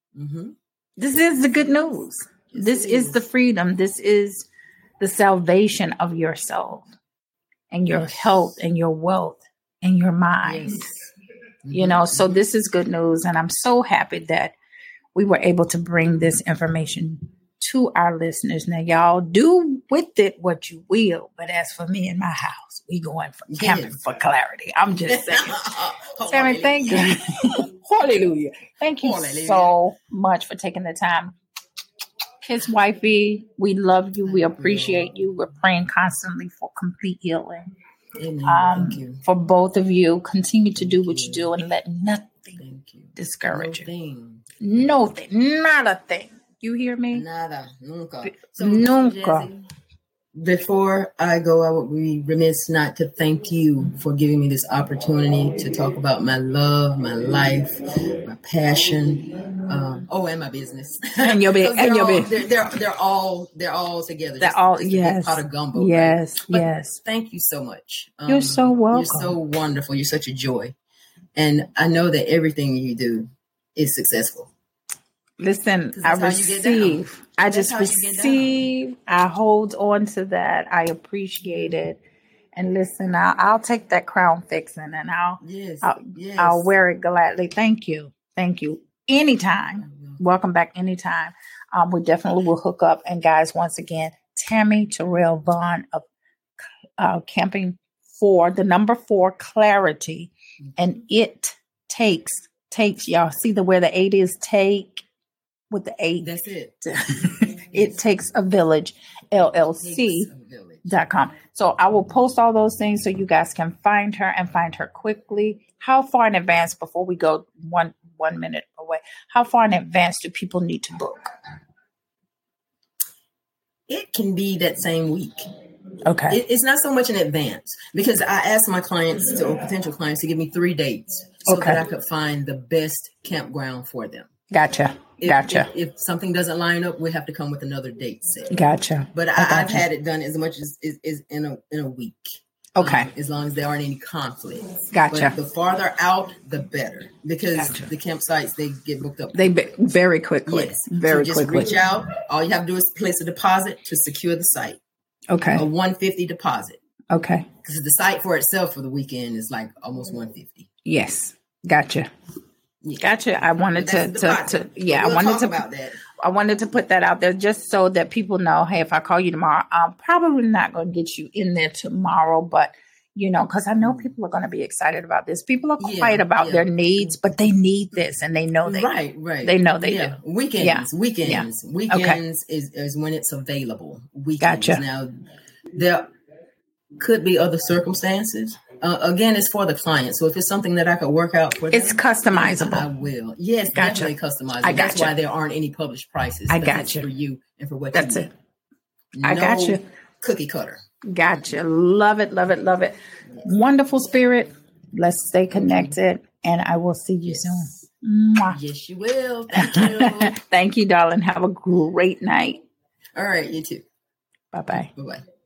This is the good news. This is the freedom. This is the salvation of your soul and your health and your wealth and your mind. You know, so this is good news. And I'm so happy that we were able to bring this information to our listeners. Now, y'all do with it what you will. But as for me and my house, we going for camping for clarity. I'm just saying. Tammi, thank you. Hallelujah. Thank you so much for taking the time. Kiss wifey, we love you. We appreciate you. We're praying constantly for complete healing. Thank you. For both of you, continue to do what you do and let nothing discourage you. Nothing, not a thing. You hear me? Nada, nunca. Nunca. Before I go, I would be remiss not to thank you for giving me this opportunity to talk about my love, my life, my passion, and my business. And your business. They're all together. They're all it's pot of gumbo. Yes, right? yes. Thank you so much. You're so welcome. You're so wonderful. You're such a joy, and I know that everything you do is successful. Listen, I receive. I just receive. I hold on to that. I appreciate it. And listen, I'll take that crown fixing and I'll wear it gladly. Thank you. Anytime. Welcome back anytime. We definitely will hook up. And guys, once again, Tammi Terrell Vaughn of Camping for the number 4 Clarity. And it takes, y'all see where the 8 is, take. With the 8. That's it. It takes a village, LLC.com. So I will post all those things so you guys can find her and find her quickly. How far in advance, before we go 1 minute away, how far in advance do people need to book? It can be that same week. Okay. It's not so much in advance because I ask my clients or potential clients to give me 3 dates so that I could find the best campground for them. Gotcha. If something doesn't line up, we have to come with another date set. Gotcha. But I've had it done as much as is in a week. Okay. As long as there aren't any conflicts. Gotcha. But the farther out, the better, because the campsites, they get booked up. Very quickly. Yes. Very so quickly. Just reach out. All you have to do is place a deposit to secure the site. Okay. A $150 deposit. Okay. Because the site for itself for the weekend is like almost $150. Yes. Gotcha. Yeah. Gotcha. I wanted I wanted to put that out there just so that people know, hey, if I call you tomorrow, I'm probably not going to get you in there tomorrow, but because I know people are going to be excited about this. People are quiet about their needs, but they need this and they know they right. They know they do. Weekends is when it's available. Weekends. Gotcha. Now, there could be other circumstances. Again, it's for the client. So if it's something that I could work out for them, it's customizable. I will. Yes, definitely customizable. That's why there aren't any published prices. I got you. For you and for what That's you it. need. I got you. Cookie cutter. Gotcha. Love it. Love it. Love it. Wonderful spirit. Let's stay connected and I will see you soon. Mwah. Yes, you will. Thank you. Thank you, darling. Have a great night. All right, you too. Bye-bye. Bye-bye.